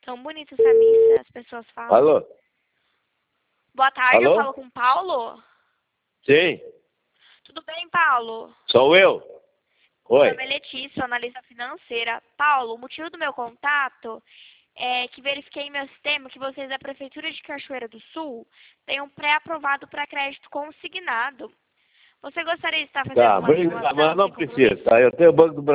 Tão bonita essa missa, as pessoas falam. Alô? Boa tarde, Alô? eu falo com o Paulo. Sim, Tudo bem, Paulo? sou eu. Meu Oi. nome é Letícia, sou analista financeira. Paulo, o motivo do meu contato é que verifiquei em meu sistema que vocês da Prefeitura de Cachoeira do Sul têm um pré-aprovado para crédito consignado. Você gostaria de estar fazendo Tá, uma obrigado, simulação mas não sem precisa, compromisso? tá? Eu tenho o Banco do